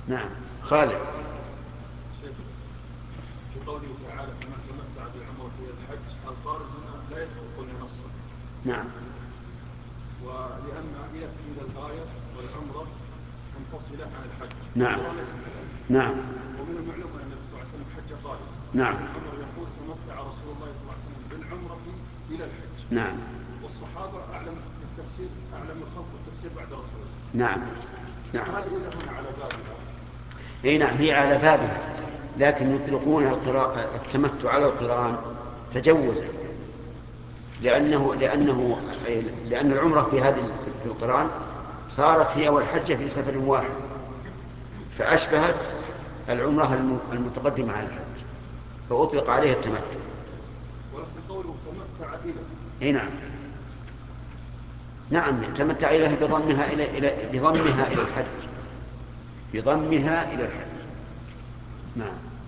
نعم. خالد. شيخ، في قوله تعالى فمن تمتع بالعمرة إلى الحج، القارن هنا لا يسبق نصا. نعم. ولأن إلى إلى الغاية والعمرة منفصلة عن الحج. نعم. نعم. ومن المعلوم أن النبي صلى الله عليه وسلم حج قارن. نعم. عمر يقول تمتع رسول الله صلى الله عليه وسلم بالعمرة إلى الحج. نعم. والصحابة أعلم التفسير، أعلم الخلق التفسير بعد رسول الله. نعم. نعم. هذه هنا على بابها. اي نعم، هي على بابها، لكن يطلقون التمتع على القران تجوزا، لأن العمرة في القران صارت هي والحجة في سفر واحد، فأشبهت العمرة المتقدمة على الحج، فأطلق عليها التمتع. ولكن قوله تمتع إلى. اي نعم. نعم، تمتع إليها بضمها إلى الحج، بضمها إلى الحج. نعم.